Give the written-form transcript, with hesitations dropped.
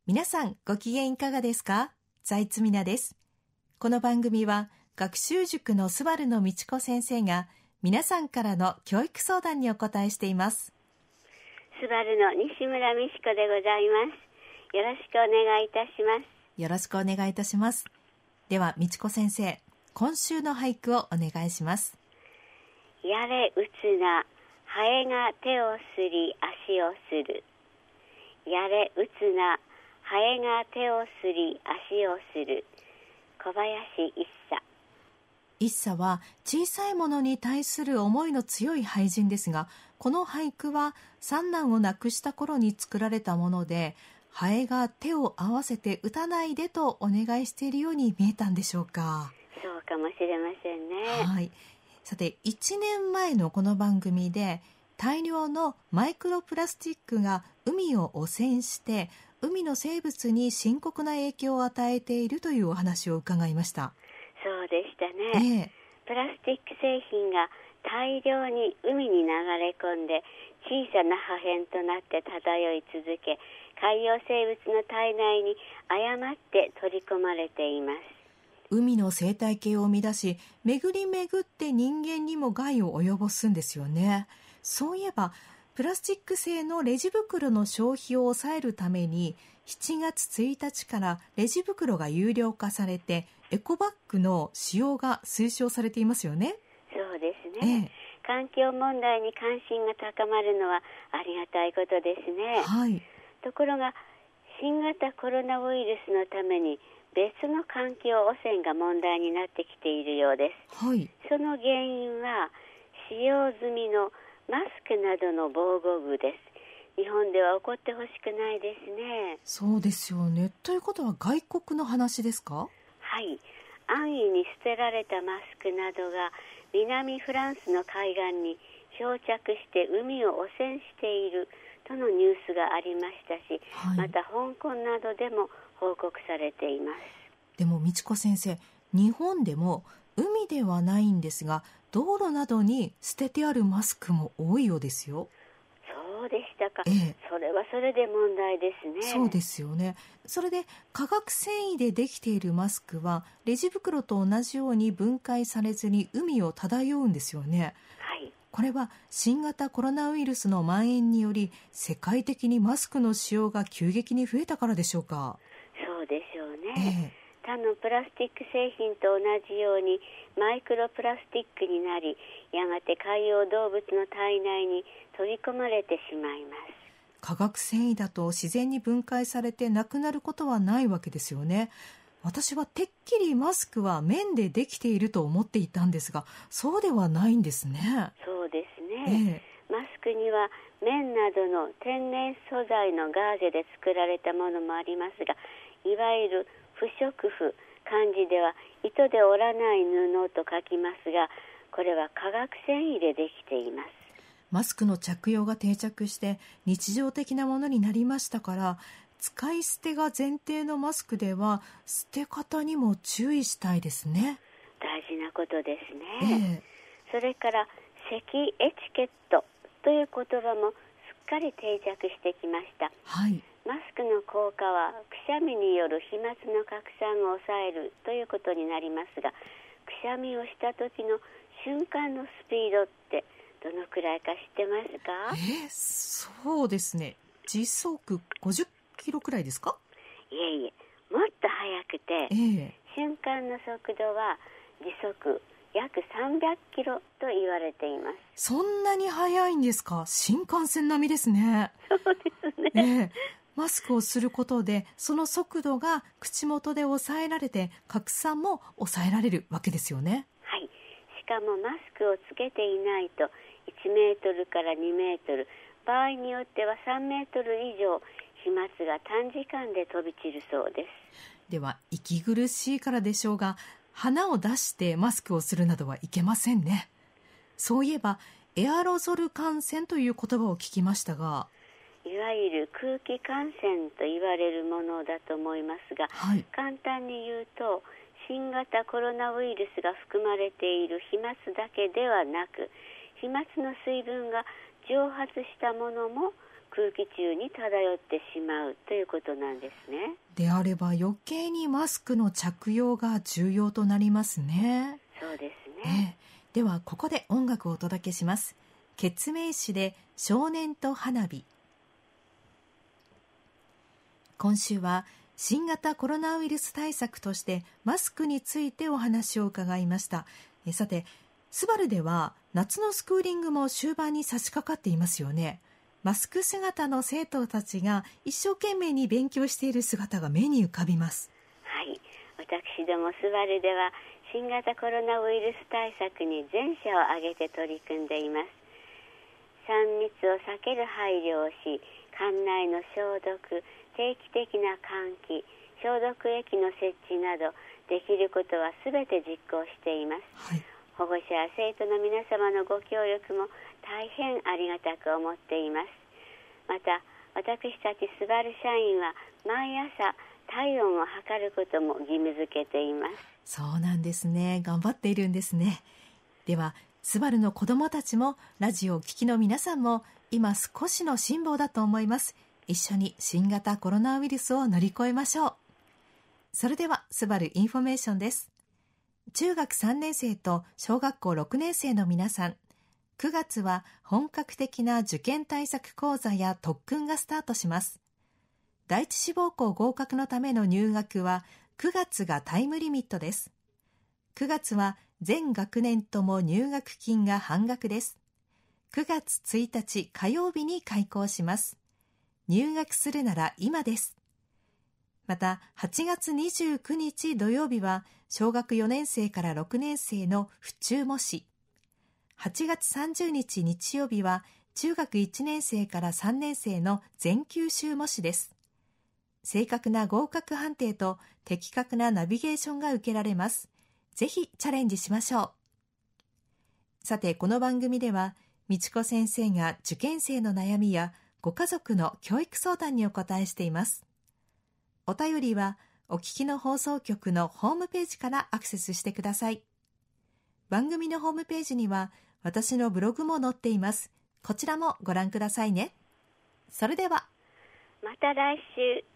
皆さんご機嫌いかがですか？財津みなです。この番組は学習塾のスバルの道子先生が皆さんからの教育相談にお答えしています。 スバルの西村美智子でございます。よろしくお願いいたします。 よろしくお願いいたします。では美智子先生、今週の俳句をお願いします。 やれうつなハエが手をすり足をする。やれうつなハエが手をすり足をする。小林一茶。 一茶は小さいものに対する思いの強い俳人ですが、この俳句は三男を亡くした頃に作られたもので、ハエが手を合わせて打たないでとお願いしているように見えたんでしょうか。 そうかもしれませんね。 はい。さて、1年前のこの番組で大量のマイクロプラスチックが海を汚染して海の生物に深刻な影響を与えているというお話を伺いました。 そうでしたね。プラスチック製品が大量に海に流れ込んで小さな破片となって漂い続け、海洋生物の体内に誤って取り込まれています。 海の生態系を乱し、巡り巡って人間にも害を及ぼすんですよね。そういえばプラスチック製のレジ袋の消費を抑えるために7月1日からレジ袋が有料化されてエコバッグの使用が推奨されていますよね。 そうですね、環境問題に関心が高まるのはありがたいことですね。 はい。 ところが新型コロナウイルスのために別の環境汚染が問題になってきているようです。 はい。 その原因は使用済みのマスクなどの防護具です。日本では起こってほしくないですね。 そうですよね。ということは外国の話ですか？ はい。安易に捨てられたマスクなどが南フランスの海岸に漂着して海を汚染しているとのニュースがありましたし、 はい、 また香港などでも報告されています。 でも美智子先生、日本でも海ではないんですが道路などに捨ててあるマスクも多いようですよ。 そうでしたか。それはそれで問題ですね。 そうですよね。それで化学繊維でできているマスクはレジ袋と同じように分解されずに海を漂うんですよね。 はい。 これは新型コロナウイルスの蔓延により世界的にマスクの使用が急激に増えたからでしょうか。 そうでしょうね。他のプラスチック製品と同じようにマイクロプラスチックになり、やがて海洋動物の体内に取り込まれてしまいます。 化学繊維だと自然に分解されてなくなることはないわけですよね。私はてっきりマスクは綿でできていると思っていたんですが、そうではないんですね。 そうですね、マスクには綿などの天然素材のガーゼで作られたものもありますが、いわゆる不織布、漢字では糸で織らない布と書きますが、これは化学繊維でできています。 マスクの着用が定着して日常的なものになりましたから、使い捨てが前提のマスクでは捨て方にも注意したいですね。 大事なことですね。それから咳エチケットという言葉もすっかり定着してきました。 はい。 マスクの効果はくしゃみによる飛沫の拡散を抑えるということになりますが、くしゃみをした時の瞬間のスピードってどのくらいか知ってますか？ そうですね。時速50キロくらいですか？ いえいえ、もっと速くて、瞬間の速度は時速約300キロと言われています。 そんなに速いんですか？新幹線並みですね。 そうですね。 マスクをすることでその速度が口元で抑えられて拡散も抑えられるわけですよね。 はい。しかもマスクをつけていないと1メートルから2メートル、場合によっては3メートル以上飛沫が短時間で飛び散るそうです。 では息苦しいからでしょうが、鼻を出してマスクをするなどはいけませんね。そういえばエアロゾル感染という言葉を聞きましたが、 いわゆる空気感染と言われるものだと思いますが、簡単に言うと新型コロナウイルスが含まれている飛沫だけではなく、飛沫の水分が蒸発したものも空気中に漂ってしまうということなんですね。 であれば余計にマスクの着用が重要となりますね。 そうですね。 ではここで音楽をお届けします。ケツメイシで少年と花火。今週は新型コロナウイルス対策としてマスクについてお話を伺いました。さて、スバルでは夏のスクーリングも終盤に差し掛かっていますよね。マスク姿の生徒たちが一生懸命に勉強している姿が目に浮かびます。 はい、私どもスバルでは新型コロナウイルス対策に全社を挙げて取り組んでいます。3密を避ける配慮をし、館内の消毒、定期的な換気、消毒液の設置などできることはすべて実行しています、 はい、 保護者や生徒の皆様のご協力も大変ありがたく思っています。また私たちスバル社員は毎朝体温を測ることも義務付けています。 そうなんですね。頑張っているんですね。ではスバルの子どもたちもラジオを聴きの皆さんも今少しの辛抱だと思います。一緒に新型コロナウイルスを乗り越えましょう。それではスバルインフォメーションです。中学3年生と小学校6年生の皆さん、9月は本格的な受験対策講座や特訓がスタートします。第一志望校合格のための入学は9月がタイムリミットです。9月は全学年とも入学金が半額です。9月1日火曜日に開校します。入学するなら今です。また8月29日土曜日は小学4年生から6年生の府中模試。8月30日日曜日は中学1年生から3年生の全九州模試です。正確な合格判定と的確なナビゲーションが受けられます。ぜひチャレンジしましょう。さて、この番組では美智子先生が受験生の悩みやご家族の教育相談にお答えしています。お便りはお聞きの放送局のホームページからアクセスしてください。番組のホームページには私のブログも載っています。こちらもご覧くださいね。それではまた来週。